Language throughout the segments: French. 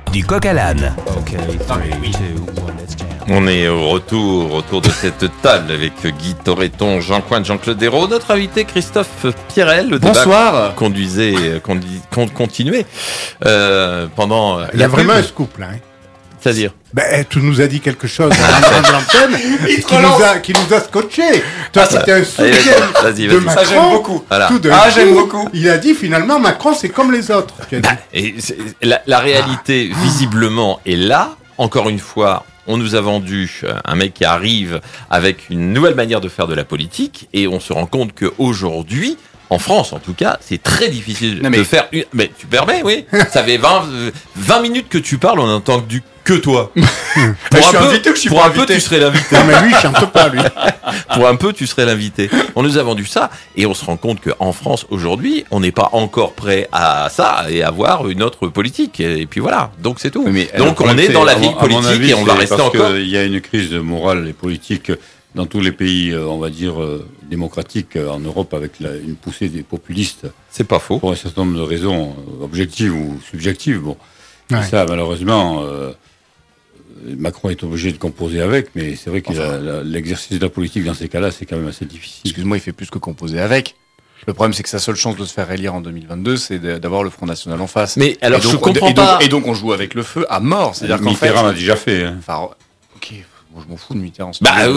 Du coq à l'âne. On est au retour autour de cette table avec Guy Thorreton, Jean Coin, Jean-Claude Hérault, notre invité Christophe Pierrel. Le Bonsoir. Continuait pendant. Il y a vraiment un scoop là. C'est-à-dire tu nous as dit quelque chose à l'antenne qui nous a scotché. Toi, c'était un soutien de Macron. Ça, j'aime beaucoup. Voilà. J'aime beaucoup. Il a dit finalement Macron, c'est comme les autres. Et la réalité, visiblement, est là. Encore une fois, on nous a vendu un mec qui arrive avec une nouvelle manière de faire de la politique, et on se rend compte qu'aujourd'hui, en France, en tout cas, c'est très difficile de faire une... Mais tu permets, oui. Ça fait 20 minutes que tu parles, on n'entend que toi. Pour un peu, tu serais l'invité. Non, mais lui, il chante pas, lui. Pour un peu, tu serais l'invité. On nous a vendu ça, et on se rend compte qu'en France, aujourd'hui, on n'est pas encore prêt à ça, et à avoir une autre politique. Et puis voilà. Donc c'est tout. Donc on est dans la vie politique, et on va rester encore. Il y a une crise morale et politique dans tous les pays, on va dire, démocratiques en Europe, avec une poussée des populistes. C'est pas faux. Pour un certain nombre de raisons objectives ou subjectives. Bon. Ouais. Et ça, malheureusement, Macron est obligé de composer avec, mais c'est vrai que l'exercice de la politique dans ces cas-là, c'est quand même assez difficile. Excuse-moi, il fait plus que composer avec. Le problème, c'est que sa seule chance de se faire élire en 2022, c'est d'avoir le Front National en face. Mais alors, je comprends pas. Et donc, on joue avec le feu à mort. C'est-à-dire qu'en fait, Mitterrand l'a déjà fait. Hein. Enfin, ok. Moi, je m'en fous de Mitterrand.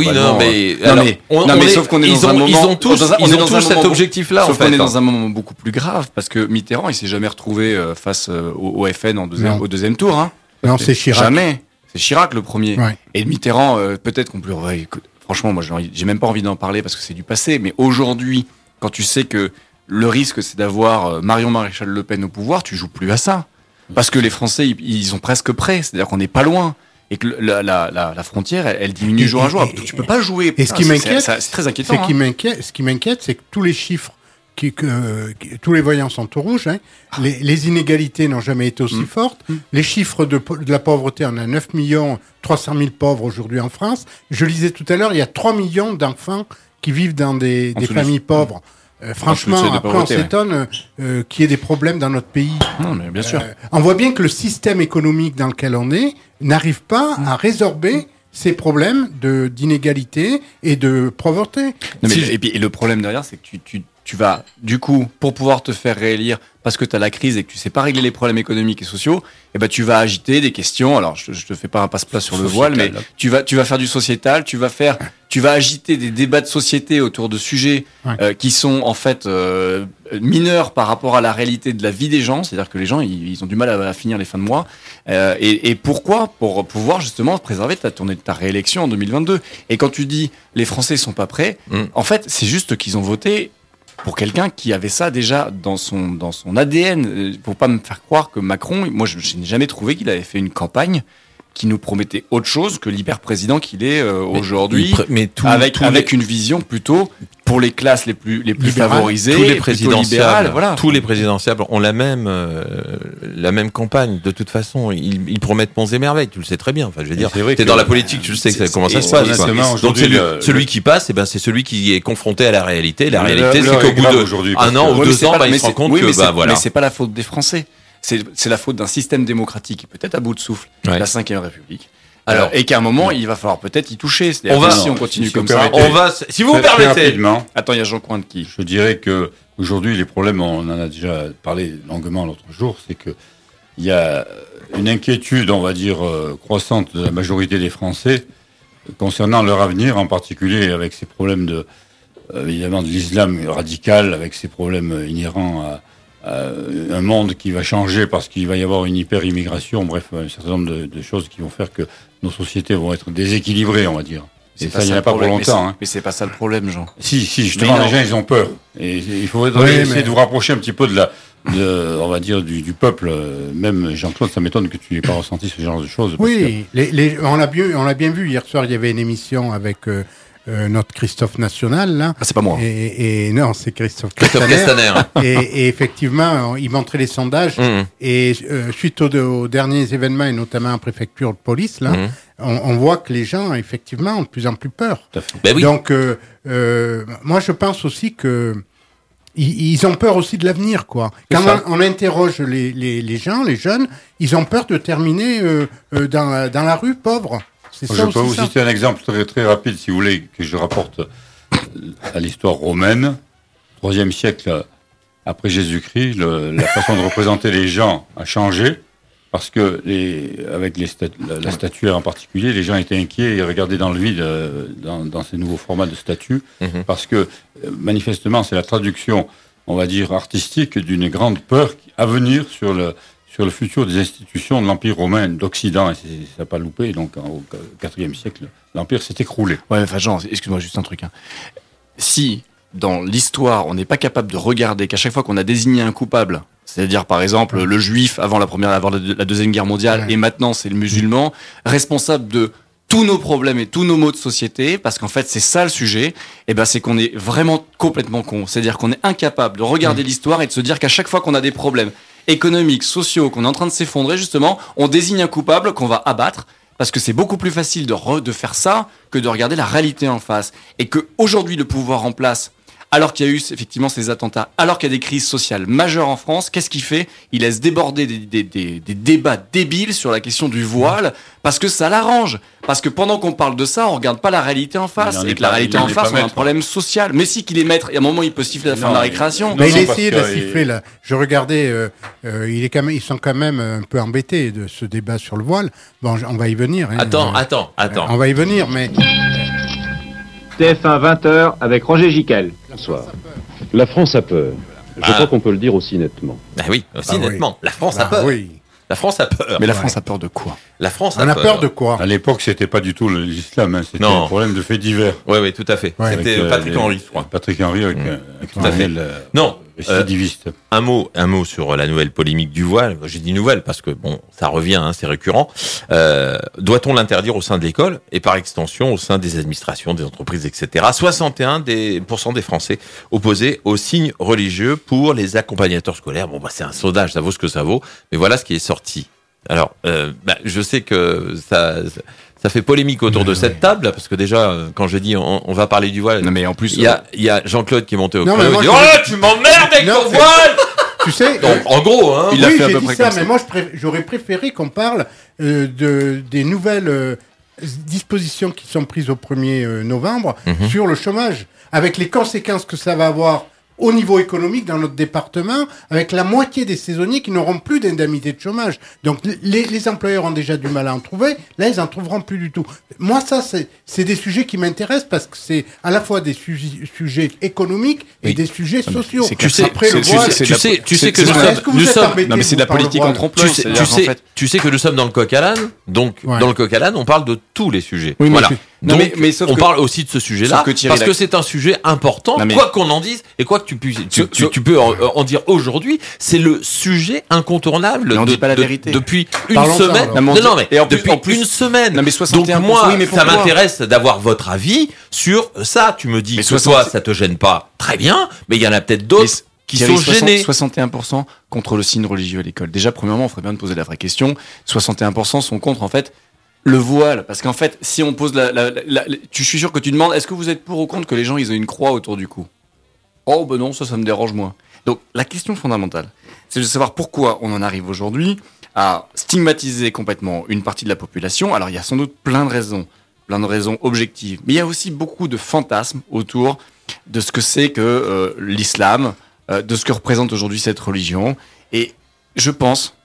Sauf qu'on est dans un moment. Ils ont tous cet objectif-là, en fait. Sauf qu'on est dans un moment beaucoup plus grave, parce que Mitterrand, il s'est jamais retrouvé face au FN au deuxième tour. Hein. Non, c'est Chirac. Jamais. C'est Chirac le premier. Ouais. Et Mitterrand, peut-être qu'on peut. Franchement, moi, j'ai même pas envie d'en parler parce que c'est du passé. Mais aujourd'hui, quand tu sais que le risque, c'est d'avoir Marion Maréchal Le Pen au pouvoir, tu joues plus à ça. Parce que les Français, ils sont presque prêts. C'est-à-dire qu'on n'est pas loin. Et que la frontière, elle diminue jour à jour. Tu peux pas jouer. Et ce qui m'inquiète, c'est très inquiétant. Ce qui m'inquiète, c'est que tous les chiffres, tous les voyants sont au rouge. Hein. Les inégalités n'ont jamais été aussi fortes. Les chiffres de la pauvreté, on a 9 300 000 pauvres aujourd'hui en France. Je lisais tout à l'heure, il y a 3 millions d'enfants qui vivent dans des familles pauvres. Franchement, après on s'étonne qu'il y ait des problèmes dans notre pays. Non, mais bien sûr. On voit bien que le système économique dans lequel on est n'arrive pas à résorber ces problèmes d'inégalité et de pauvreté. Et le problème derrière, c'est que tu vas, du coup, pour pouvoir te faire réélire, parce que tu as la crise et que tu sais pas régler les problèmes économiques et sociaux, tu vas agiter des questions. Alors, je te fais pas un passe-plat sur le voile, mais tu vas faire du sociétal, tu vas agiter des débats de société autour de sujets qui sont en fait mineurs par rapport à la réalité de la vie des gens. C'est-à-dire que les gens, ils ont du mal à finir les fins de mois. Et pourquoi ? Pour pouvoir justement préserver ta réélection en 2022. Et quand tu dis les Français sont pas prêts, en fait, c'est juste qu'ils ont voté pour quelqu'un qui avait ça déjà dans son ADN. Pour pas me faire croire que Macron, moi je n'ai jamais trouvé qu'il avait fait une campagne qui nous promettait autre chose que l'hyper-président qu'il est aujourd'hui, avec une vision plutôt pour les classes les plus favorisées, tous les présidentiables, voilà. Tous les présidentiables ont la même campagne. De toute façon, ils promettent monts et merveilles. Tu le sais très bien. Enfin, je veux dire, t'es dans la politique, tu le sais comment ça se passe. Donc celui qui passe, c'est celui qui est confronté à la réalité. La réalité, c'est qu'au bout d'un an ou 2 ans, il se rend compte que voilà. Mais c'est pas la faute des Français. C'est la faute d'un système démocratique qui est peut-être à bout de souffle, la 5e République. Alors, et qu'à un moment, il va falloir peut-être y toucher. Si on continue comme ça. Si vous me permettez. Rapidement, attends, il y a Jean Coin qui. Je dirais que aujourd'hui, les problèmes, on en a déjà parlé longuement l'autre jour, c'est que il y a une inquiétude, on va dire, croissante de la majorité des Français concernant leur avenir, en particulier avec ces problèmes évidemment, de l'islam radical, avec ces problèmes inhérents à un monde qui va changer parce qu'il va y avoir une hyper-immigration, bref, un certain nombre de choses qui vont faire que nos sociétés vont être déséquilibrées, on va dire. Et ça, il n'y en a pas pour longtemps. Mais c'est pas ça le problème, Jean. Si, justement, les gens, ils ont peur. Et il faudrait essayer de vous rapprocher un petit peu on va dire, du peuple. Même Jean-Claude, ça m'étonne que tu n'aies pas ressenti ce genre de choses. Oui, on l'a bien vu. Hier soir, il y avait une émission avec notre Christophe National, là. Ah, c'est pas moi. Et non, c'est Christophe Castaner. et effectivement, il montrait les sondages. Et suite aux derniers événements, et notamment en préfecture de police, là, on voit que les gens, effectivement, ont de plus en plus peur. Ben oui. Donc, moi, je pense aussi que ils ont peur aussi de l'avenir, quoi. Quand on interroge les gens, les jeunes, ils ont peur de terminer dans la rue, pauvres. C'est ça Je peux aussi, vous ça. citer un exemple très, très rapide, si vous voulez, que je rapporte à l'histoire romaine. 3e siècle après Jésus-Christ, la façon de représenter les gens a changé, parce que avec la statuaire en particulier, les gens étaient inquiets et regardaient dans le vide dans ces nouveaux formats de statues, parce que manifestement, c'est la traduction, on va dire, artistique d'une grande peur à venir sur le futur des institutions de l'Empire romain d'Occident, et ça n'a pas loupé, donc au IVe siècle, l'Empire s'est écroulé. Ouais, enfin, Jean, excuse-moi, juste un truc. Si, dans l'histoire, on n'est pas capable de regarder qu'à chaque fois qu'on a désigné un coupable, c'est-à-dire, par exemple, le juif avant la Deuxième Guerre mondiale, et maintenant c'est le musulman, responsable de tous nos problèmes et tous nos maux de société, parce qu'en fait, c'est ça le sujet, et ben, c'est qu'on est vraiment complètement con. C'est-à-dire qu'on est incapable de regarder l'histoire et de se dire qu'à chaque fois qu'on a des problèmes économiques, sociaux, qu'on est en train de s'effondrer, justement, on désigne un coupable qu'on va abattre, parce que c'est beaucoup plus facile de faire ça que de regarder la réalité en face. Et que aujourd'hui, le pouvoir en place, alors qu'il y a eu effectivement ces attentats, alors qu'il y a des crises sociales majeures en France, qu'est-ce qu'il fait ? Il laisse déborder des débats débiles sur la question du voile, parce que ça l'arrange. Parce que pendant qu'on parle de ça, on regarde pas la réalité en face. Et que la réalité en face, on a un problème social. Mais si qu'il est maître, et à un moment, il peut siffler à la fin de la récréation. Mais il essayait de siffler, là. Je regardais, ils sont quand même un peu embêtés de ce débat sur le voile. Bon, on va y venir. Hein. Attends. On va y venir, mais... TF1 20h avec Roger Giquel. Bonsoir. La France a peur. Je crois qu'on peut le dire aussi nettement. Ah oui, aussi nettement. La France a Ah peur. oui. La France a peur. Mais la France a peur de quoi ? La France On a peur de quoi ? À l'époque, c'était pas du tout l'islam, c'était Non. un problème de faits divers. Oui, tout à fait. Ouais. C'était Avec, Patrick Henry, je crois. Patrick Henry avec un Tout à fait. criminel Non, récidiviste. un mot sur la nouvelle polémique du voile. J'ai dit nouvelle parce que bon, ça revient, hein, c'est récurrent. Doit-on l'interdire au sein de l'école et par extension au sein des administrations, des entreprises, etc. 61% des Français opposés aux signes religieux pour les accompagnateurs scolaires. Bon, c'est un sondage, ça vaut ce que ça vaut, mais voilà ce qui est sorti. Alors, je sais que ça fait polémique autour de cette table, parce que déjà, quand je dis on va parler du voile, Non, mais en plus, il y a Jean-Claude qui est monté au Non, créneau mais et dit moi, « Oh, tu m'emmerdes avec Non, ton c'est- voile !» Tu sais... Donc, en gros, hein. Il l'a oui, fait à j'ai peu dit près ça, comme ça. mais moi, j'aurais préféré qu'on parle des nouvelles dispositions qui sont prises au 1er novembre sur le chômage, avec les conséquences que ça va avoir au niveau économique dans notre département, avec la moitié des saisonniers qui n'auront plus d'indemnité de chômage. Donc les employeurs ont déjà du mal à en trouver, là ils en trouveront plus du tout. Moi ça c'est des sujets qui m'intéressent parce que c'est à la fois des sujets économiques et Oui. des sujets sociaux. c'est que sais- Après le c'est- voile, c'est- Tu sais que c'est- nous c'est- sommes, est-ce que vous nous êtes sommes, embêtés, Non, mais c'est de la vous, par le politique voile en trompe-l'œil. tu sais que nous sommes dans le coq à l'âne, donc Ouais. dans le coq à l'âne, on parle de tous les sujets. Oui, mais voilà. je- non, Donc, mais sauf on que- parle aussi de ce sujet-là, sauf que Thierry, parce la- que c'est un sujet important, Non, mais- quoi qu'on en dise, et quoi que tu puisses, tu peux en dire aujourd'hui, c'est le sujet incontournable Mais on dit pas la vérité. depuis une Parlons-en, semaine. alors. Non, mais Et en plus- depuis une semaine. Non, mais 61%, Donc moi, oui, mais ça pourquoi m'intéresse d'avoir votre avis sur ça. Tu me dis Mais que toi, ça te gêne pas, très bien, mais il y en a peut-être d'autres qui Thierry, sont gênés. 61% contre le signe religieux à l'école. Déjà, premièrement, on ferait bien de poser la vraie question. 61% sont contre, en fait, le voile. Parce qu'en fait, si on pose je suis sûr que tu demandes, est-ce que vous êtes pour ou contre que les gens, ils aient une croix autour du cou? Oh, ben non, ça me dérange moins. Donc, la question fondamentale, c'est de savoir pourquoi on en arrive aujourd'hui à stigmatiser complètement une partie de la population. Alors, il y a sans doute plein de raisons objectives. Mais il y a aussi beaucoup de fantasmes autour de ce que c'est que l'islam, de ce que représente aujourd'hui cette religion. Et je pense,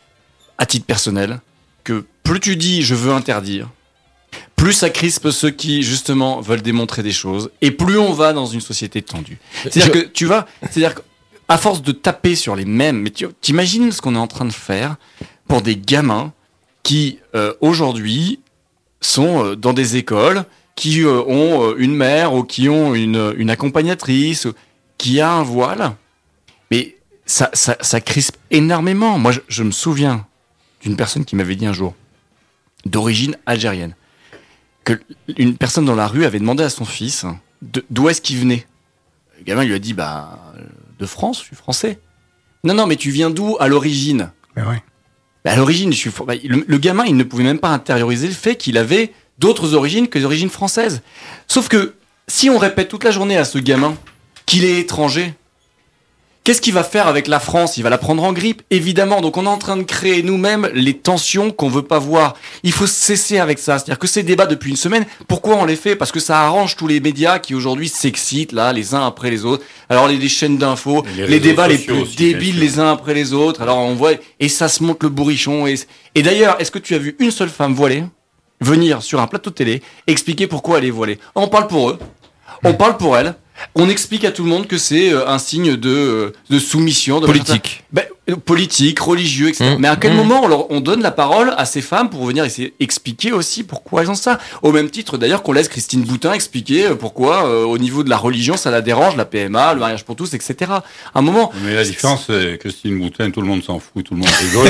à titre personnel, que plus tu dis « je veux interdire », plus ça crispe ceux qui, justement, veulent démontrer des choses, et plus on va dans une société tendue. C'est-à-dire que, tu vois, qu'à force de taper sur les mêmes, mais t'imagines ce qu'on est en train de faire pour des gamins qui, aujourd'hui, sont dans des écoles, qui ont une mère ou qui ont une accompagnatrice, qui a un voile. Mais ça crispe énormément. Moi, je me souviens d'une personne qui m'avait dit un jour, d'origine algérienne, que une personne dans la rue avait demandé à son fils d'où est-ce qu'il venait. Le gamin lui a dit, de France, je suis français. Non, mais tu viens d'où à l'origine? Ben ouais. À l'origine, le gamin, il ne pouvait même pas intérioriser le fait qu'il avait d'autres origines que les origines françaises. Sauf que, si on répète toute la journée à ce gamin qu'il est étranger, Qu'est-ce qu'il va faire avec la France ? Il va la prendre en grippe, évidemment. Donc on est en train de créer nous-mêmes les tensions qu'on veut pas voir. Il faut cesser avec ça. C'est-à-dire que ces débats depuis une semaine, pourquoi on les fait ? Parce que ça arrange tous les médias qui aujourd'hui s'excitent là, les uns après les autres. Alors les chaînes d'infos, les débats les plus débiles les uns après les autres. Alors on voit et ça se monte le bourrichon. Et d'ailleurs, est-ce que tu as vu une seule femme voilée venir sur un plateau de télé expliquer pourquoi elle est voilée ? On parle pour eux, on parle pour elle. On explique à tout le monde que c'est un signe de soumission, de Politique. Politique, religieux, etc. Mais à quel moment on donne la parole à ces femmes pour venir essayer expliquer aussi pourquoi elles ont ça ? Au même titre d'ailleurs qu'on laisse Christine Boutin expliquer pourquoi au niveau de la religion ça la dérange, la PMA, le mariage pour tous, etc. À un moment. Mais la différence, c'est Christine Boutin, tout le monde s'en fout, tout le monde rigole.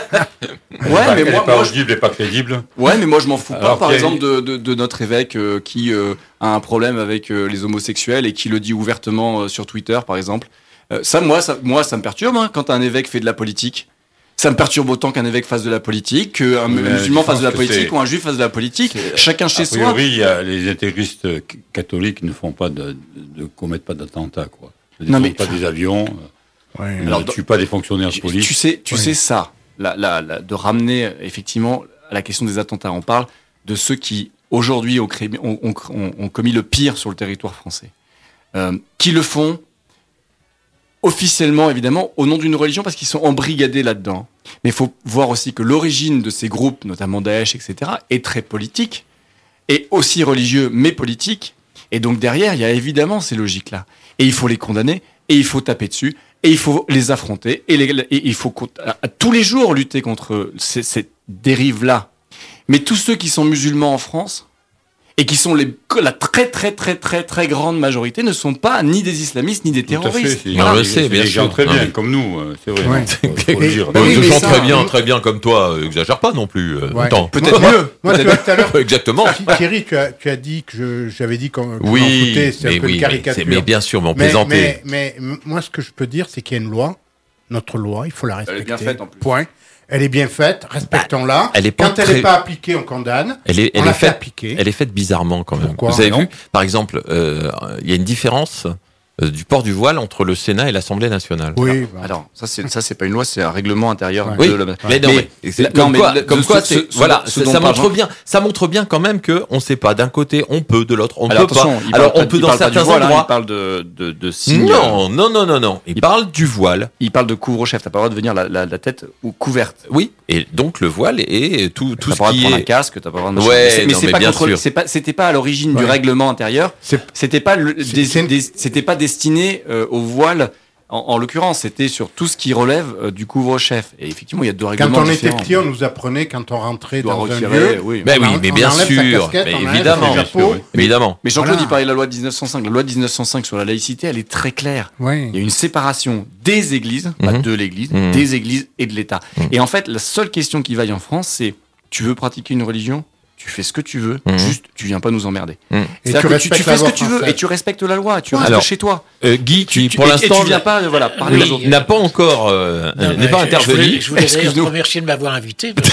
Mais elle n'est pas audible et pas crédible. Ouais, mais moi je m'en fous pas, Alors par exemple, de notre évêque qui a un problème avec les homosexuels et qui le dit ouvertement sur Twitter, par exemple. Ça me perturbe quand un évêque fait de la politique. Ça me perturbe autant qu'un évêque fasse de la politique, qu'un musulman fasse de la politique ou un juif fasse de la politique. Chacun chez soi. A priori, les intégristes catholiques ne commettent pas d'attentats, quoi. Ils ne pas des avions. Ouais. Ne tuent pas des fonctionnaires de police. Tu sais ça, de ramener effectivement à la question des attentats. On parle de ceux qui aujourd'hui ont commis le pire sur le territoire français, qui le font officiellement, évidemment, au nom d'une religion, parce qu'ils sont embrigadés là-dedans. Mais il faut voir aussi que l'origine de ces groupes, notamment Daesh, etc., est très politique, et aussi religieux, mais politique. Et donc derrière, il y a évidemment ces logiques-là. Et il faut les condamner, et il faut taper dessus, et il faut les affronter, et il faut à tous les jours lutter contre ces dérives-là. Mais tous ceux qui sont musulmans en France, et qui sont la très très très très très grande majorité, ne sont pas ni des islamistes ni des terroristes. On le sait, bien sûr. Des gens très bien, comme nous, c'est vrai. Ouais. Faut le dire. Des gens très bien comme toi, exagère pas non plus. Attends. Peut-être mieux. Moi, tu vois, tout à l'heure, Exactement. Thierry, tu as dit que j'avais dit qu'on Oui, m'en foutais, c'est un peu une caricature. mais bien sûr, mais on plaisantait. Mais moi, ce que je peux dire, c'est qu'il y a une loi, notre loi, il faut la respecter. Elle est bien faite en plus. Point. Elle est bien faite, respectons-la. Elle est pas Quand elle n'est pas appliquée, on condamne. Elle est fait faite appliquer. Elle est faite bizarrement quand même. Pourquoi ? Vous avez Non. vu, par exemple, il y a une différence du port du voile entre le Sénat et l'Assemblée nationale. Oui. Alors, ça c'est pas une loi, c'est un règlement intérieur Oui, de la... mais non, mais c'est comme quoi, ça montre bien quand même que on sait pas. D'un côté, on peut, de l'autre, on peut pas. Alors, on peut dans certains endroits. Il parle de signes. Non. Il parle du voile. Il parle de couvre-chef. T'as pas le droit de venir la tête ou couverte. Oui. Et donc le voile est tout T'as pas le ce droit de qui prendre un est. casque. T'as pas le droit de. Ouais, mais non, c'est mais pas bien contre. sûr. C'était pas à l'origine du Ouais. règlement intérieur. C'était pas c'est- c'était pas destiné au voile. En l'occurrence, c'était sur tout ce qui relève du couvre-chef. Et effectivement, il y a deux règlements Quand on était différents. petit, on nous apprenait quand on rentrait Tu dois dans un retirer, lieu. oui. Mais on oui, en- mais on bien enlève sa sûr, casquette, mais on enlève évidemment, son chapeau. évidemment. Mais Jean-Claude, Voilà. il parlait de la loi de 1905. La loi de 1905 sur la laïcité, elle est très claire. Oui. Il y a une séparation des églises, pas de l'église, des églises et de l'État. Et en fait, la seule question qui vaille en France, c'est tu veux pratiquer une religion, tu fais ce que tu veux, juste tu viens pas nous emmerder. Et C'est-à-dire tu que respectes tu la fais ce loi que tu veux française. et tu respectes la loi, tu restes Alors, chez toi. Guy, qui pour et l'instant tu viens pas parler aux autres. n'a pas encore n'est pas intervenu. Je voulais d'ailleurs Excuse-nous. te remercier de m'avoir invité. Parce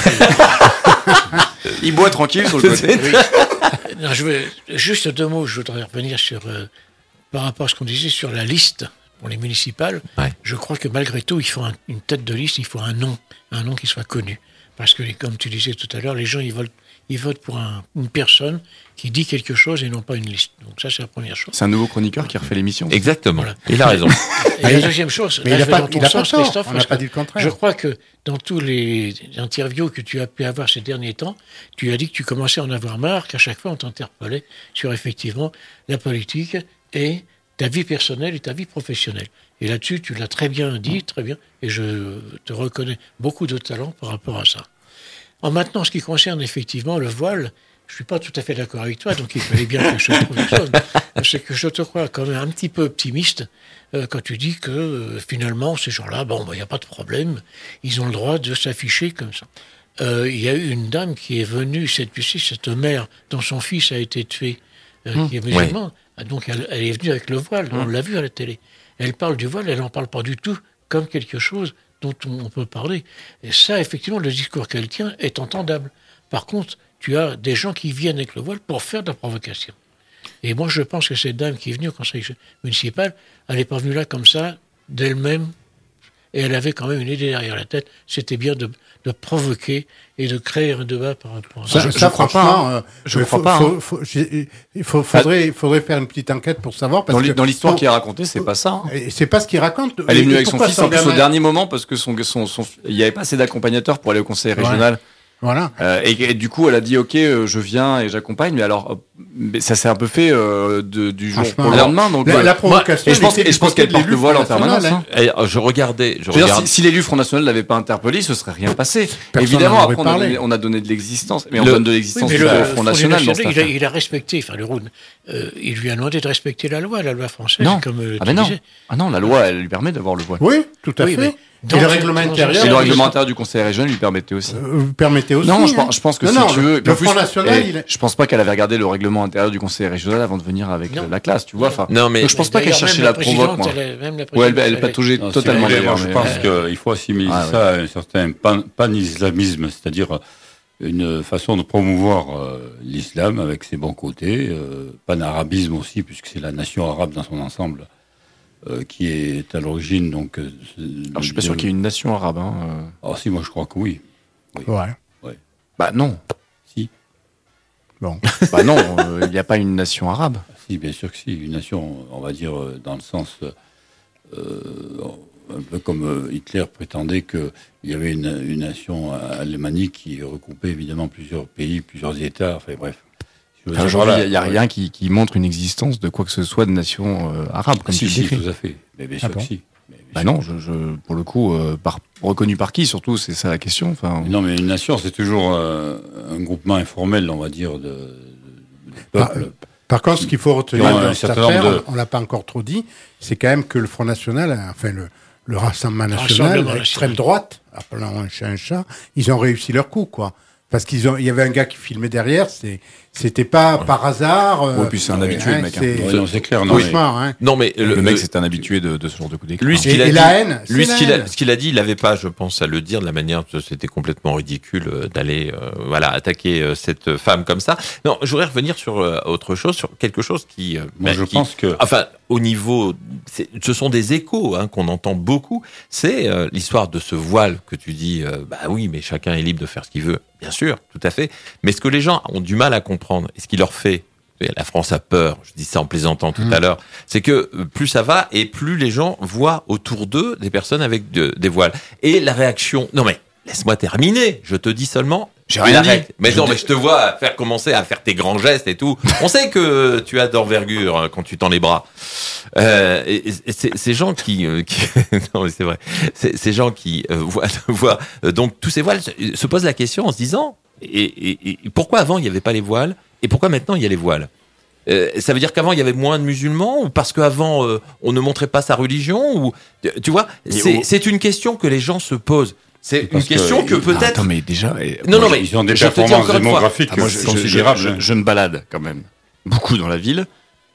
que, Il boit tranquille sur le côté. non, juste deux mots, je voudrais revenir sur, par rapport à ce qu'on disait sur la liste pour les municipales. Ouais. Je crois que malgré tout, il faut une tête de liste, il faut un nom qui soit connu. Parce que, comme tu disais tout à l'heure, les gens, ils votent pour une personne qui dit quelque chose et non pas une liste. Donc ça, c'est la première chose. C'est un nouveau chroniqueur qui refait l'émission. Exactement. Voilà. Il a raison. Et la deuxième chose, Mais là, il je n'a vais pas, dans ton il a pas sens, tort. Christophe, On n'a parce pas que dit le contraire. je crois que dans tous les interviews que tu as pu avoir ces derniers temps, tu as dit que tu commençais à en avoir marre, qu'à chaque fois on t'interpellait sur effectivement la politique et ta vie personnelle et ta vie professionnelle. Et là-dessus, tu l'as très bien dit, très bien, et je te reconnais beaucoup de talent par rapport à ça. En maintenant, ce qui concerne effectivement le voile, je suis pas tout à fait d'accord avec toi, donc il fallait bien que je trouve une chose. C'est que je te crois quand même un petit peu optimiste quand tu dis que finalement, ces gens-là, il n'y a pas de problème, ils ont le droit de s'afficher comme ça. Il y a eu une dame qui est venue, cette mère dont son fils a été tué, qui est musulman, donc elle est venue avec le voile, on l'a vu à la télé. Elle parle du voile, elle n'en parle pas du tout comme quelque chose dont on peut parler. Et ça, effectivement, le discours qu'elle tient est entendable. Par contre, tu as des gens qui viennent avec le voile pour faire de la provocation. Et moi, je pense que cette dame qui est venue au conseil municipal, elle n'est pas venue là comme ça, d'elle-même, et elle avait quand même une idée derrière la tête, c'était bien de provoquer et de créer un débat par rapport à ça. Ça, franchement, je crois pas. Faudrait faire une petite enquête pour savoir. Parce que Dans l'histoire qu'il a racontée, c'est pas ça. Hein. Et c'est pas ce qu'il raconte. Elle est venue Et avec son pourquoi fils en plus gamin- au dernier moment parce que il y avait pas assez d'accompagnateurs pour aller au conseil régional. Voilà. Et du coup, elle a dit, OK, je viens et j'accompagne. Mais alors, mais ça s'est un peu fait du jour Franchement, au lendemain. Donc, La provocation. et je pense qu'elle porte le voile en permanence. Hein. Et, je regardais. Je veux dire, si l'élu Front National l'avait pas interpellé, ce serait rien passé. Évidemment, n'en aurait après, parlé. on a donné de l'existence. Mais on donne de l'existence Oui, au mais Front National dans cette affaire. il a respecté, enfin le Roun, il lui a demandé de respecter la loi française. Non. Comme Ah tu ben non. disais. Ah non, la loi, elle lui permet d'avoir le voile. Oui, tout à Oui, fait. mais Et dans le ce- règlement dans intérieur. Et le oui, règlement intérieur du conseil régional lui permettait aussi. Vous permettez aussi. Non, hein. je pense que Non, si tu veux. le en plus, Front National, et il est- je pense pas qu'elle avait regardé le règlement intérieur du conseil régional avant de venir avec Non. la classe, tu vois. Enfin, Non, mais donc je pense pas qu'elle D'ailleurs, cherchait même la provoque, moi. même la Ouais, elle présidente, pataugeait Non, totalement si vous voulez, d'ailleurs. moi, je mais- pense qu'il faut assimiler Ah, ça à un certain pan-islamisme, c'est-à-dire une façon de promouvoir l'islam avec ses bons côtés, pan-arabisme aussi, puisque c'est la nation arabe dans son ensemble qui est à l'origine. Donc, Alors, je suis pas sûr qu'il y ait une nation arabe. Hein. Ah si, moi je crois que oui. Ouais. Bah non. Si. Bon. Bah non, il n'y a pas une nation arabe. Si, bien sûr que si. Une nation, on va dire, dans le sens... un peu comme Hitler prétendait qu'il y avait une nation alémanique qui recoupait évidemment plusieurs pays, plusieurs États, enfin bref. Je veux Enfin, dire, aujourd'hui, voilà. il n'y a rien qui montre une existence de quoi que ce soit de nation arabe, comme tu Si, le si, décris. tout à fait. Mais bien sûr bon que si. Mais bien Bah sûr. non, pour le coup, reconnu par qui surtout, c'est ça la question. Enfin, Non, mais une nation, c'est toujours un groupement informel, on va dire, de peuple. Par contre, ce qu'il faut retenir Non, dans un cette certain nombre affaire, de- on l'a pas encore trop dit, c'est quand même que le Front National, enfin le Rassemblement National, Rassemblement l'extrême national. droite, appelons un chat, ils ont réussi leur coup, quoi. Parce il y avait un gars qui filmait derrière, c'était pas par hasard. Ouais, puis c'est un habitué, le mec, hein. Ouais, non, c'est clair. Non, mais- Franchement, hein. non, mais le mec, c'est un habitué de ce genre de coup d'éclat. lui, ce Et- qu'il a et dit, la haine, c'est lui, la ce qu'il a, haine. ce qu'il a dit, il n'avait pas, je pense, à le dire de la manière, c'était complètement ridicule d'aller, voilà, attaquer cette femme comme ça. Non, je voudrais revenir sur autre chose, sur quelque chose qui, Moi, je pense que... enfin, au niveau, ce sont des échos hein, qu'on entend beaucoup. C'est l'histoire de ce voile que tu dis. Bah oui, mais chacun est libre de faire ce qu'il veut, bien sûr, tout à fait. Mais ce que les gens ont du mal à comprendre, et ce qui leur fait, et la France a peur. Je dis ça en plaisantant tout à l'heure. C'est que plus ça va et plus les gens voient autour d'eux des personnes avec des voiles. Et la réaction. Non mais laisse-moi terminer. Je te dis seulement. J'ai rien dit. Mais non, mais je te vois commencer à faire tes grands gestes et tout. On sait que tu as d'envergure quand tu tends les bras. Et ces gens qui non mais c'est vrai. Ces gens qui voient donc tous ces voiles se posent la question en se disant et pourquoi avant il n'y avait pas les voiles et pourquoi maintenant il y a les voiles. Ça veut dire qu'avant il y avait moins de musulmans ou parce qu'avant on ne montrait pas sa religion ou tu vois c'est une question que les gens se posent. C'est une parce que- question que peut-être. Attends, mais déjà. Non, non, mais Ils ont des je te dis performances encore une fois. démographiques Ah, moi, considérables. je me balade quand même beaucoup dans la ville.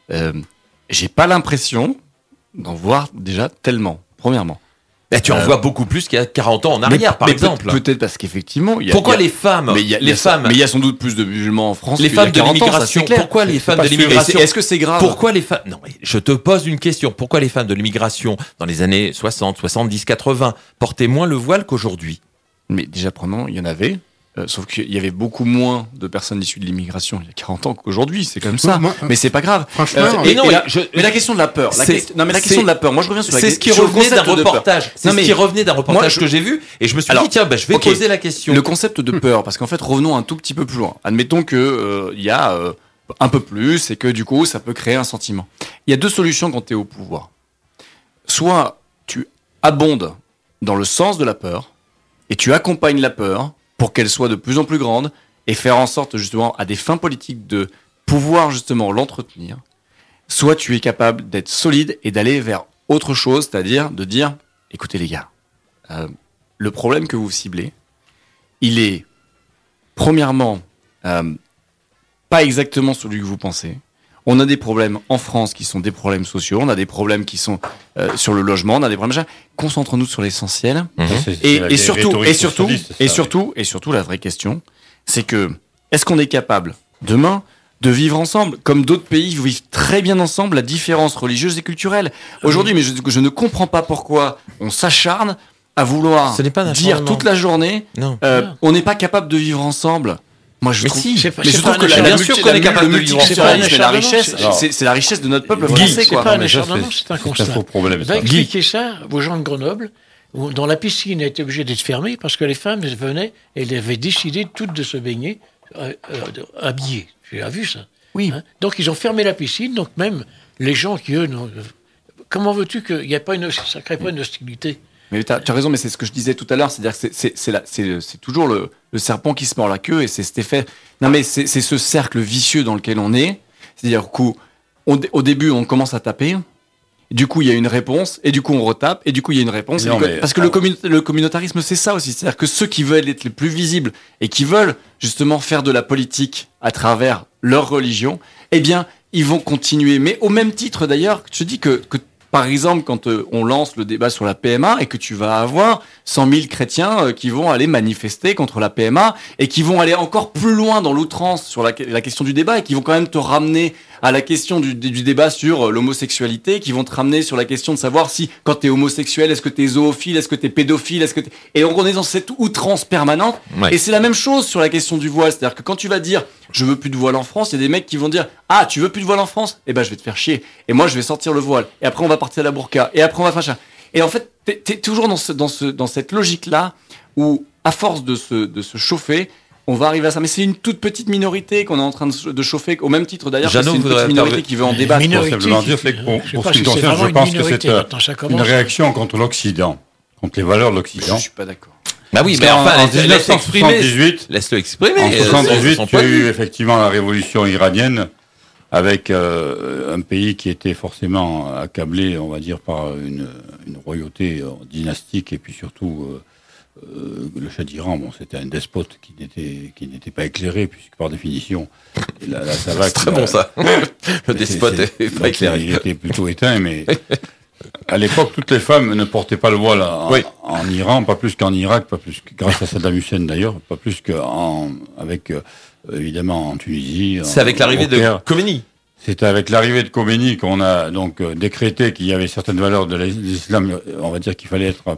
J'ai pas l'impression d'en voir tellement, premièrement. Tu en vois beaucoup plus qu'il y a 40 ans en arrière, par exemple. Peut-être parce qu'effectivement. Pourquoi les femmes Mais il y a sans doute plus de musulmans en France. les qu'il y a femmes de 40 ans, ça, l'immigration. c'est clair. Pourquoi les femmes pas de sûr. l'immigration Est-ce que c'est grave? Pourquoi les femmes Non, mais je te pose une question. Pourquoi les femmes de l'immigration dans les années 60, 70, 80 portaient moins le voile qu'aujourd'hui? Mais déjà, prenons, il y en avait. Sauf qu'il y avait beaucoup moins de personnes issues de l'immigration il y a 40 ans qu'aujourd'hui, c'est comme ça. Moi, Mais c'est pas grave. franchement, mais mais la question de la peur. La question de la peur. Moi, je reviens sur la C'est ce qui sur le revenait d'un concept de peur. reportage. C'est Non, ce mais qui revenait d'un reportage moi, que j'ai vu et je me suis Alors, dit tiens, je vais ok. poser la question. Le concept de peur, parce qu'en fait, revenons un tout petit peu plus loin. Admettons que il y a un peu plus et que du coup, ça peut créer un sentiment. Il y a deux solutions quand tu es au pouvoir. Soit tu abondes dans le sens de la peur et tu accompagnes la peur pour qu'elle soit de plus en plus grande et faire en sorte justement à des fins politiques de pouvoir justement l'entretenir. Soit tu es capable d'être solide et d'aller vers autre chose, c'est-à-dire de dire, écoutez les gars, le problème que vous ciblez, il est premièrement pas exactement celui que vous pensez. On a des problèmes en France qui sont des problèmes sociaux, on a des problèmes qui sont sur le logement, on a des problèmes. Concentrons-nous sur l'essentiel. Et surtout, la vraie question, c'est que est-ce qu'on est capable demain de vivre ensemble comme d'autres pays vivent très très bien ensemble la différence religieuse et culturelle. Aujourd'hui, mais je ne comprends pas pourquoi on s'acharne à vouloir Ce n'est pas un dire acharnement. toute la journée, Non. on n'est pas capable de vivre ensemble. Moi, je Mais trouve, si, c'est pas- mais je c'est trouve pas que un la acharnement. Bien sûr qu'on est capable de vivre ensemble. multiculturalisme C'est et pas la un richesse, acharnement, c'est la richesse de notre peuple Guy, français, C'est quoi. pas un mais ça, acharnement, c'est- c'est un c'est un constat. faux problème, Va ça. expliquer ça aux gens de Grenoble, dont la piscine a été obligée d'être fermée parce que les femmes elles venaient et elles avaient décidé toutes de se baigner habillées. Tu as vu ça? Oui. Hein. Donc ils ont fermé la piscine, donc même les gens qui, eux, comment veux-tu qu'il n'y ait pas ça ne crée pas une hostilité? Mais tu as raison, mais c'est ce que je disais tout à l'heure, c'est-à-dire que c'est toujours le serpent qui se mord la queue et c'est cet effet. Non, mais c'est ce cercle vicieux dans lequel on est. C'est-à-dire qu'au début, on commence à taper. Du coup, il y a une réponse, et du coup, on retape, et du coup, il y a une réponse. Non, mais- parce que le communautarisme, c'est ça aussi. C'est-à-dire que ceux qui veulent être les plus visibles et qui veulent justement faire de la politique à travers leur religion, eh bien, ils vont continuer. Mais au même titre, d'ailleurs, je te dis que par exemple, quand on lance le débat sur la PMA et que tu vas avoir 100 000 chrétiens qui vont aller manifester contre la PMA et qui vont aller encore plus loin dans l'outrance sur la question du débat et qui vont quand même te ramener à la question du débat sur l'homosexualité, qui vont te ramener sur la question de savoir si, quand t'es homosexuel, est-ce que t'es zoophile, est-ce que t'es pédophile, et on est dans cette outrance permanente. Ouais. Et c'est la même chose sur la question du voile. C'est-à-dire que quand tu vas dire, je veux plus de voile en France, il y a des mecs qui vont dire, ah, tu veux plus de voile en France? Eh ben, je vais te faire chier. Et moi, je vais sortir le voile. Et après, on va partir à la burqa. Et après, on va faire ça. Et en fait, t'es toujours dans cette logique-là où, à force de se chauffer, on va arriver à ça. Mais c'est une toute petite minorité qu'on est en train de chauffer, au même titre d'ailleurs que Jeannot c'est une voudrait petite minorité intervenir. qui veut en Une débattre. minorité. Simplement dire, c'est que Je sais pour pas ce qui si c'est concerne, vraiment je pense une que c'est minorité. Maintenant, ça une commence. réaction contre l'Occident, contre les valeurs de l'Occident. Je suis pas d'accord. Bah oui, mais Parce qu'en- enfin, en laisse-le exprimer. 1978, Laisse-le exprimer. en c'est 78, son tu as point de eu vue. effectivement la révolution iranienne avec un pays qui était forcément accablé, on va dire, par une royauté dynastique et puis surtout le Shah d'Iran. Bon, c'était un despote qui n'était pas éclairé puisque par définition, ça va. C'est très bon ça. Le despote est pas éclairé. Il était plutôt éteint, mais à l'époque, toutes les femmes ne portaient pas le voile en Iran, pas plus qu'en Irak, pas plus grâce à Saddam Hussein d'ailleurs, pas plus qu'avec évidemment en Tunisie. C'est avec l'arrivée de Khomeini. C'est avec l'arrivée de Khomeini qu'on a donc décrété qu'il y avait certaines valeurs de l'islam, on va dire qu'il fallait être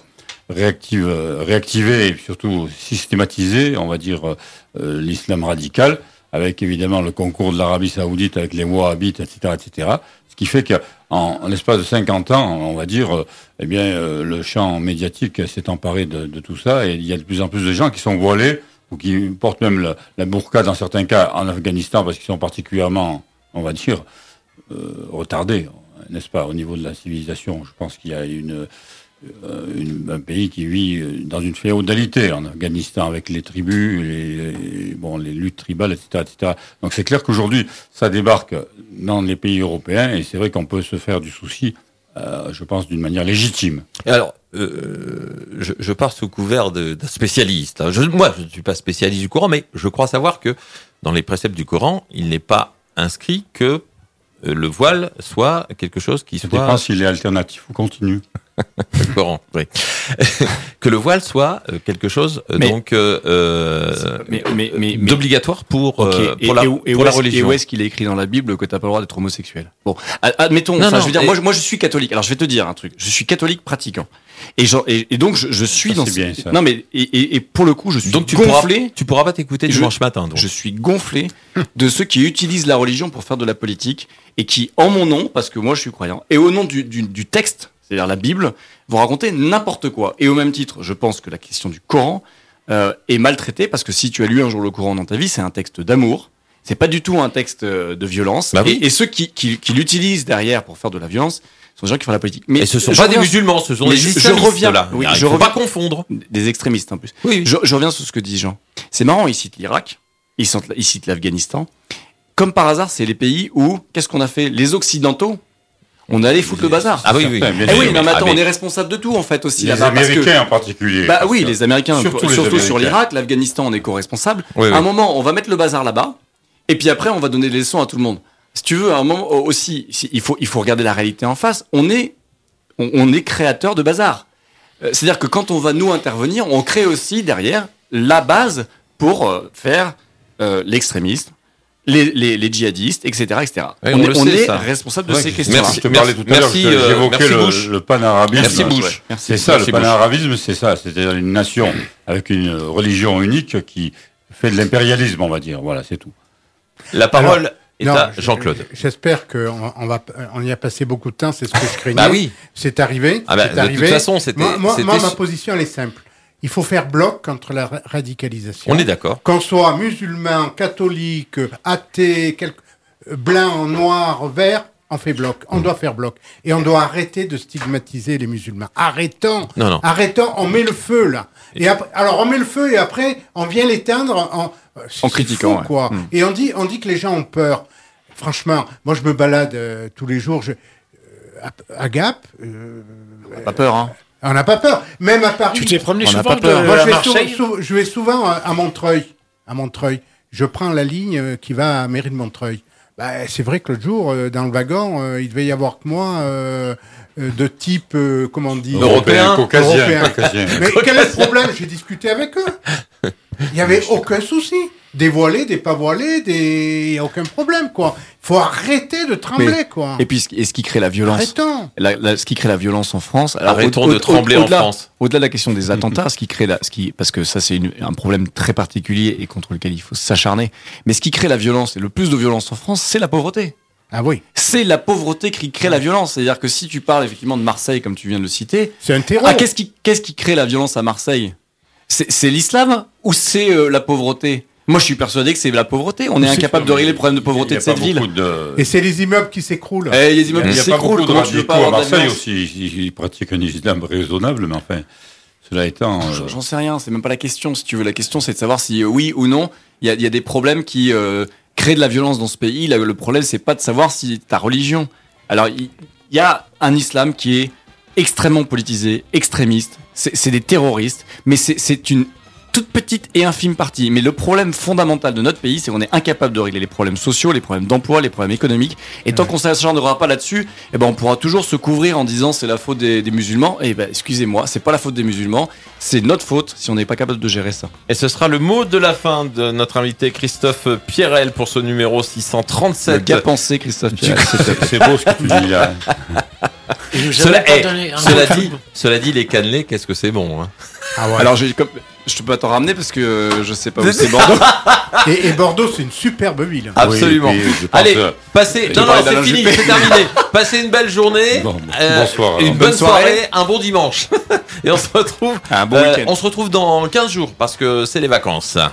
réactivé et surtout systématisé, on va dire l'islam radical, avec évidemment le concours de l'Arabie Saoudite avec les Wahhabites, etc., etc. Ce qui fait qu'en l'espace de 50 ans, on va dire, eh bien, le champ médiatique s'est emparé de tout ça et il y a de plus en plus de gens qui sont voilés ou qui portent même la burqa dans certains cas en Afghanistan parce qu'ils sont particulièrement, on va dire, retardés, n'est-ce pas, au niveau de la civilisation. Je pense qu'il y a un pays qui vit dans une féodalité en Afghanistan avec les tribus, les luttes tribales, etc., etc. Donc c'est clair qu'aujourd'hui, ça débarque dans les pays européens et c'est vrai qu'on peut se faire du souci, je pense, d'une manière légitime. Et alors, je pars sous couvert d'un spécialiste. Moi, je ne suis pas spécialiste du Coran, mais je crois savoir que dans les préceptes du Coran, il n'est pas inscrit que le voile soit quelque chose qui Ça soit... dépend s'il est alternatif ou continu. Le Coran, oui. Que le voile soit quelque chose d'obligatoire pour la religion. Et où est-ce qu'il est écrit dans la Bible que t'as pas le droit d'être homosexuel? Bon, admettons. Non, Je veux dire, moi, je suis catholique. Alors, je vais te dire un truc. Je suis catholique pratiquant. Et donc, je suis Ça, dans. c'est bien, ça. Non, mais et pour le coup, je suis Donc gonflé. tu pourras pas t'écouter dimanche matin. Donc. Je suis gonflé de ceux qui utilisent la religion pour faire de la politique et qui, en mon nom, parce que moi je suis croyant, et au nom du texte, c'est-à-dire la Bible, vont raconter n'importe quoi. Et au même titre, je pense que la question du Coran est maltraitée parce que si tu as lu un jour le Coran dans ta vie, c'est un texte d'amour. C'est pas du tout un texte de violence. Bah oui. Et ceux qui l'utilisent derrière pour faire de la violence sont des gens qui font la politique. Mais Et ce sont je pas des reviens- musulmans, ce sont mais des je islamistes. reviens- là. oui, Il je faut reviens- pas confondre. des extrémistes en plus. Oui. Je reviens sur ce que dit Jean. C'est marrant, il cite l'Irak, il cite l'Afghanistan. Comme par hasard, c'est les pays où, qu'est-ce qu'on a fait? Les Occidentaux, on est allé foutre le bazar. Ah oui, oui. Certain, bien Eh sûr. oui, mais attends, Ah, on est responsable de tout en fait aussi Les là-bas. parce que- Américains en particulier. Bah oui, les Américains, Surtout surtout, les sur Américains. l'Irak, l'Afghanistan, on est co-responsable. Oui, oui. À un moment, on va mettre le bazar là-bas, et puis après, on va donner des leçons à tout le monde. Si tu veux, à un moment aussi, il faut regarder la réalité en face. On est créateur de bazar. C'est-à-dire que quand on va nous intervenir, on crée aussi derrière la base pour faire l'extrémisme, les djihadistes, etc., etc. Oui, on est ça. responsable de Ouais, ces je questions-là. Merci. te parlais tout à l'heure, Merci, j'évoquais merci Bush. le panarabisme. Merci Bush. Merci. C'est ça, Merci le panarabisme, c'est ça. C'est-à-dire une nation avec une religion unique qui fait de l'impérialisme, on va dire. Voilà, c'est tout. La parole est Non, à Jean-Claude. J'espère on y a passé beaucoup de temps, c'est ce que je craignais. Bah oui. C'est arrivé. Ah bah, c'est de arrivé. toute façon, c'était. Moi, c'était- ma position, elle est simple. Il faut faire bloc contre la radicalisation. On est d'accord. Qu'on soit musulman, catholique, athée, blanc, noir, vert, on fait bloc. On doit faire bloc. Et on doit arrêter de stigmatiser les musulmans. Arrêtons. Non. Arrêtons. On met le feu, là. Et alors, on met le feu et après, on vient l'éteindre En critiquant, fou, quoi. Et on dit que les gens ont peur. Franchement, moi, je me balade tous les jours à Gap. Pas peur, hein. On n'a pas peur. Même à Paris. Tu t'es promené On n'a souvent pas peur. Moi, à Marseille? je vais souvent à Montreuil. À Montreuil. Je prends la ligne qui va à mairie de Montreuil. Bah, c'est vrai que l'autre jour, dans le wagon, il devait y avoir que moi de type, comment on dit Européen. Caucasien. Européen. Caucasien. Mais quel est le problème? J'ai discuté avec eux. Il n'y avait aucun souci. Des voilés, des pas voilés, il n'y a aucun problème, quoi. Il faut arrêter de trembler, quoi. Et puis, ce qui crée la violence. Arrêtons. Ce qui crée la violence en France. Alors, Arrêtons de trembler en France. Au-delà de la question des attentats, parce que ça c'est un problème très particulier et contre lequel il faut s'acharner. Mais ce qui crée la violence et le plus de violence en France, c'est la pauvreté. Ah oui. C'est la pauvreté qui crée la violence. C'est-à-dire que si tu parles effectivement de Marseille, comme tu viens de le citer, C'est un terreau. qu'est-ce qui crée la violence à Marseille? C'est l'islam ou c'est la pauvreté? Moi, je suis persuadé que c'est la pauvreté. On est incapable de régler les problèmes de pauvreté de cette ville. Et c'est les immeubles qui s'écroulent. Et les immeubles Il qui n'y a pas s'écroulent. beaucoup de Comment tu veux radicaux pas à avoir de la Marseille violence? aussi. Ils pratiquent un islam raisonnable, mais enfin, cela étant... J'en sais rien, c'est même pas la question. Si tu veux, la question, c'est de savoir si oui ou non, il y a des problèmes qui créent de la violence dans ce pays. Là, le problème, c'est pas de savoir si ta religion. Alors, il y a un islam qui est extrêmement politisé, extrémiste. C'est des terroristes, mais c'est une toute petite et infime partie. Mais le problème fondamental de notre pays, c'est qu'on est incapable de régler les problèmes sociaux, les problèmes d'emploi, les problèmes économiques. Et tant qu'on s'acharnera pas là-dessus, eh ben, on pourra toujours se couvrir en disant c'est la faute des musulmans. Et ben, excusez-moi, c'est pas la faute des musulmans, c'est notre faute si on n'est pas capable de gérer ça. Et ce sera le mot de la fin de notre invité Christophe Pierrel pour ce numéro 637. Le gars pensé, Christophe Pierre. C'est beau ce que tu dis là. Il nous avait pas donné un mot. Cela dit, les cannelés, qu'est-ce que c'est bon, hein. Ah ouais. Alors, je peux pas t'en ramener parce que je sais pas où c'est Bordeaux. Et Bordeaux, c'est une superbe ville. Absolument. Oui, je pense, Allez, passez. Non, parlé c'est d'Alain fini, Juppé. c'est terminé. Passez une belle journée. Bonsoir. Une alors. bonne Bonne soirée. soirée, un bon dimanche. Et on se retrouve. Un bon week-end. On se retrouve dans 15 jours parce que c'est les vacances.